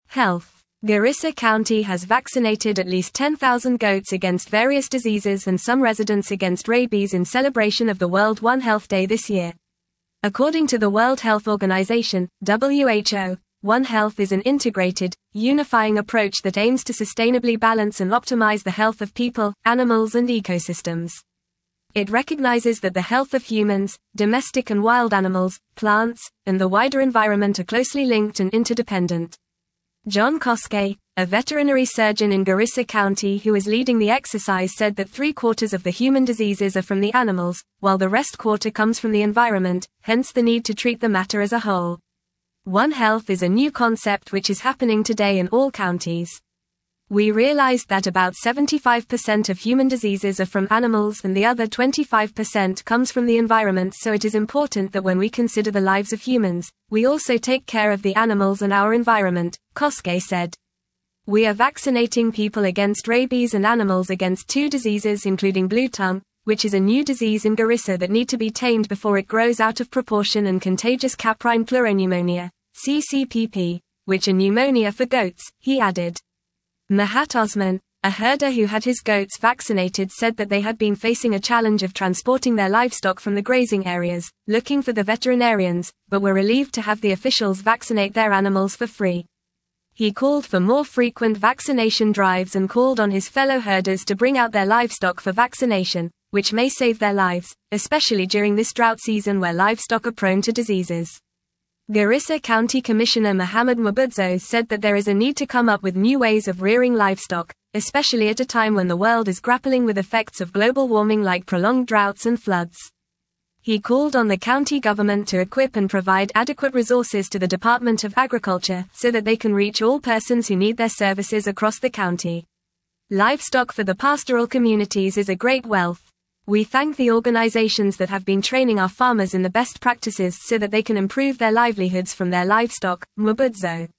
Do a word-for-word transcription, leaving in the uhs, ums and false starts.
Health. Garissa County has vaccinated at least ten thousand goats against various diseases and some residents against rabies in celebration of the World One Health Day this year. According to the World Health Organization, W H O, One Health is an integrated, unifying approach that aims to sustainably balance and optimize the health of people, animals and ecosystems. It recognizes that the health of humans, domestic and wild animals, plants, and the wider environment are closely linked and interdependent. John Koskay, a veterinary surgeon in Garissa County who is leading the exercise, said that three-quarters of the human diseases are from the animals, while the rest quarter comes from the environment, hence the need to treat the matter as a whole. One Health is a new concept which is happening today in all counties. We realized that about seventy-five percent of human diseases are from animals and the other twenty-five percent comes from the environment, so it is important that when we consider the lives of humans, we also take care of the animals and our environment, Koskay said. We are vaccinating people against rabies and animals against two diseases including blue tongue, which is a new disease in Garissa that need to be tamed before it grows out of proportion, and contagious caprine pleuropneumonia, C C P P, which are pneumonia for goats, he added. Mahat Osman, a herder who had his goats vaccinated, said that they had been facing a challenge of transporting their livestock from the grazing areas, looking for the veterinarians, but were relieved to have the officials vaccinate their animals for free. He called for more frequent vaccination drives and called on his fellow herders to bring out their livestock for vaccination, which may save their lives, especially during this drought season where livestock are prone to diseases. Garissa County Commissioner Mohammed Mabudzo said that there is a need to come up with new ways of rearing livestock, especially at a time when the world is grappling with effects of global warming like prolonged droughts and floods. He called on the county government to equip and provide adequate resources to the Department of Agriculture so that they can reach all persons who need their services across the county. Livestock for the pastoral communities is a great wealth. We thank the organizations that have been training our farmers in the best practices so that they can improve their livelihoods from their livestock, Mabudzo.